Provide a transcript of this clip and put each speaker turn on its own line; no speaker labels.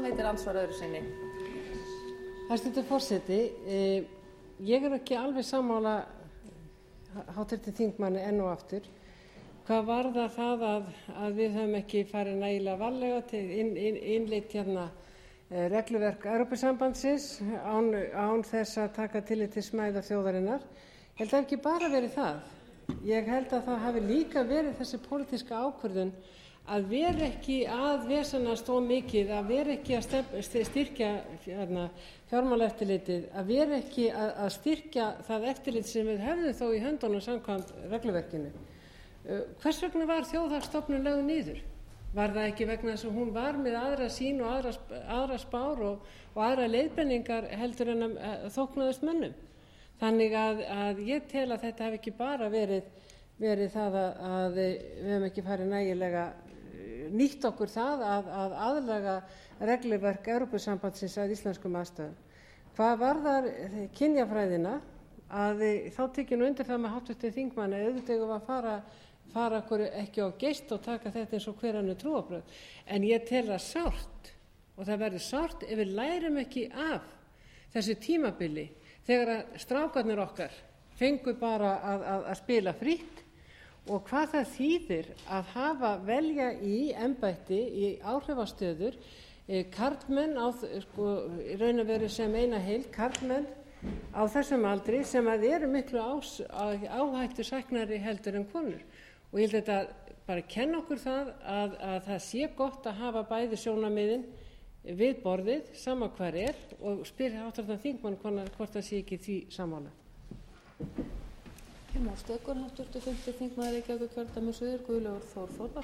veitir andsvar öðru sinni.
Hæstvirtur forseti, ég ekki alveg sammála háttvirtum þingmanni enn og aftur hvað varðar það að við höfum ekki farið nægilega varlega til innleitt regluverk Evrópusambandsins án þess að taka tillit til smæðar þjóðarinnar. Ég held að ekki bara verið það. Ég held að það hafi líka verið þessi pólitíska ákvörðun að vera ekki að vesenast of mikið, að vera ekki að styrkja fjármálaeftirlitið, að vera ekki að styrkja það eftirlit sem við hefðum þó í höndunum samkvæmt regluverkinu. Hvers vegna var Þjóðhagsstofnun lögð niður? Var það ekki vegna þess að hún var með aðra sýn og aðra spár og aðra leiðbeiningar heldur en að þóknaðist mönnum? Þannig að ég tel að þetta hef ekki bara verið það að við höfum ekki farið nægilega nýtt okkur það að aðlaga regluverk Evrópusambandsins að íslenskum aðstæðum. Hvað varðar kynjafræðina, þá tek ég nú undir það með háttvirtum þingmanni að auðvitað eigum við að fara okkur ekki á geist og taka þetta eins og hver önnur trúarbrögð. En ég tel það sárt og það verður sárt ef við lærum ekki af þessu tímabili þegar að strákarnir okkar fengu bara að spila frítt og hvað það þýðir að velja í embætti í áhrifastöður karlmenn í raun og veru sem eina heild karlmenn á þessum aldri sem að eru miklu áhættusæknari heldur en konur. Og ég held að þetta bara kenna okkur það að það sé gott að hafa bæði sjónarmiðin við borðið sama hvar og spyr háttvirtan þingmann hvort það sé ekki því sammála.
Háttvirtur 5. þingmaður Reykjavíkurkjördæmis suður Guðlaugur Þór Þórðarson.